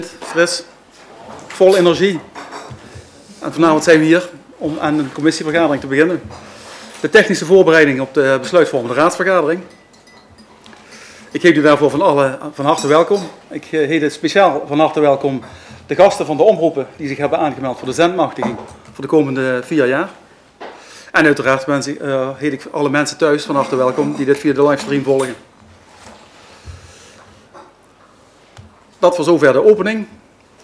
Fris, vol energie. En vanavond zijn we hier om aan een commissievergadering te beginnen. De technische voorbereiding op de besluitvormende raadsvergadering. Ik heet u daarvoor van harte welkom. Ik heet speciaal van harte welkom de gasten van de omroepen die zich hebben aangemeld voor de zendmachtiging voor de komende 4 jaar. En uiteraard heet ik alle mensen thuis van harte welkom die dit via de livestream volgen. Dat voor zover de opening.